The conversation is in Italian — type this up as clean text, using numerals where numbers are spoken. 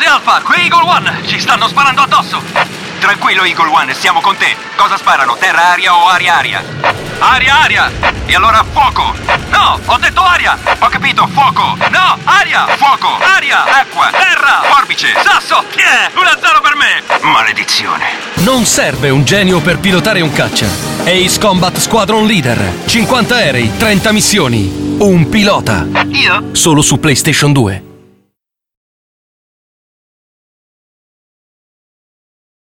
Alpha, qui Eagle One, ci stanno sparando addosso. Tranquillo Eagle One, siamo con te. Cosa sparano, terra-aria o aria-aria? Aria-aria! E allora fuoco! No, ho detto aria! Ho capito, fuoco! No, aria! Fuoco! Aria! Acqua! Terra! Forbice! Sasso! 1-0 per me! Maledizione! Non serve un genio per pilotare un caccia. Ace Combat Squadron Leader. 50 aerei, 30 missioni. Un pilota. Io? Solo su PlayStation 2.